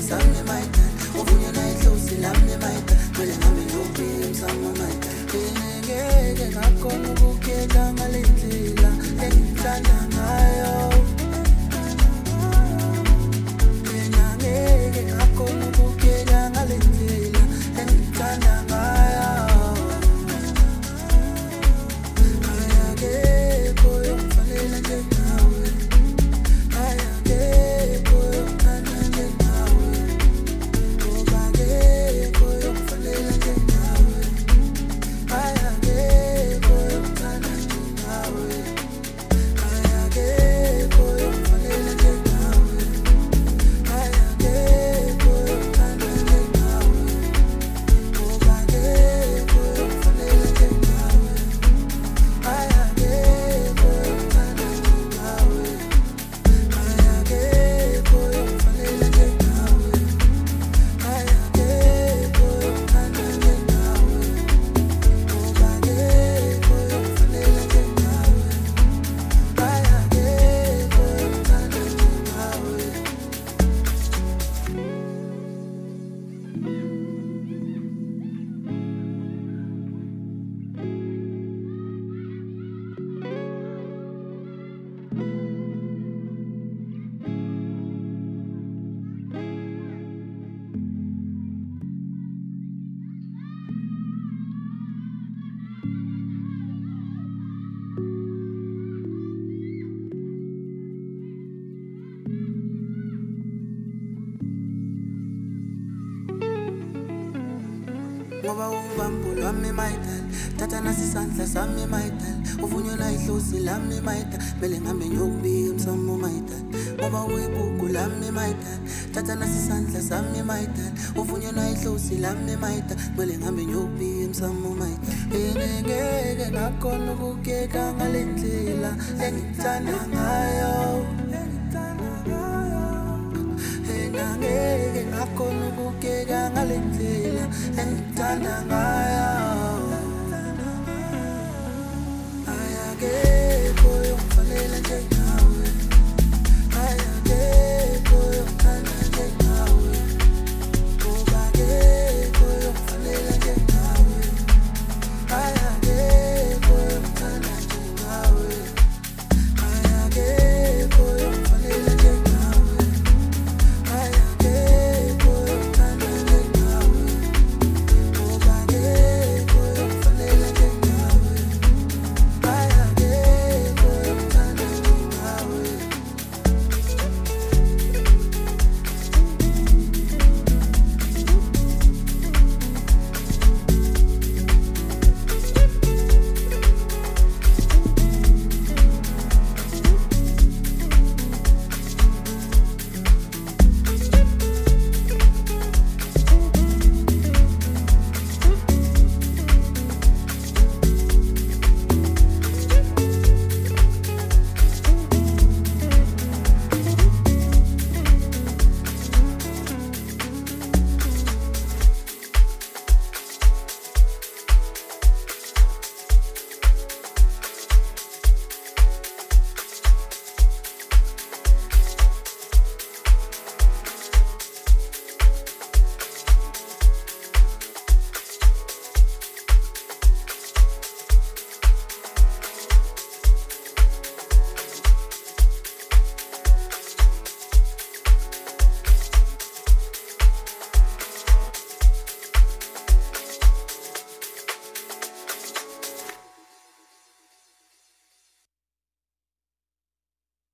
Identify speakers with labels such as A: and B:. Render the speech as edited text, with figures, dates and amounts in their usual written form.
A: sami maitani uvunya nayihlosi lami maitani mele nami ngiyobika msamo maitani ngeke ngakhona ukukhetha ngale ndlela engithanda ngayo ngeke ngakhona ukukhetha ngale ndlela engithanda ngayo ayakekho yomfanele njengawe ayakekho yomthanda njengawe akekho yomfanele njengawe ayakekho yomthanda njengawe ayakekho yomfanele njengawe ayakekho yomthanda njengawe akekho yomfanele njengawe ayakekho yomthanda njengawe ayakekho yomfanele njengawe ayakekho yomthanda njengawe akekho yomfanele njengawe ayakekho yomthanda njengawe ngoba ubambo lwami maitali thatha nasisandla sami maitali uvunywa nayihlosi lami maitali mele ngihambe ngiyokubika emsamo maitali ngoba uyigugu lami maitali thatha nasisandla sami maitali uvunywa nayihlosi lami maitali mele ngihambe ngiyokubika emsamo maitali ngeke ngakhona ukukhetha ngale ndlela engithanda ngayo ngeke ngakhona ukukhetha ngale ndlela engithanda ngayo ayake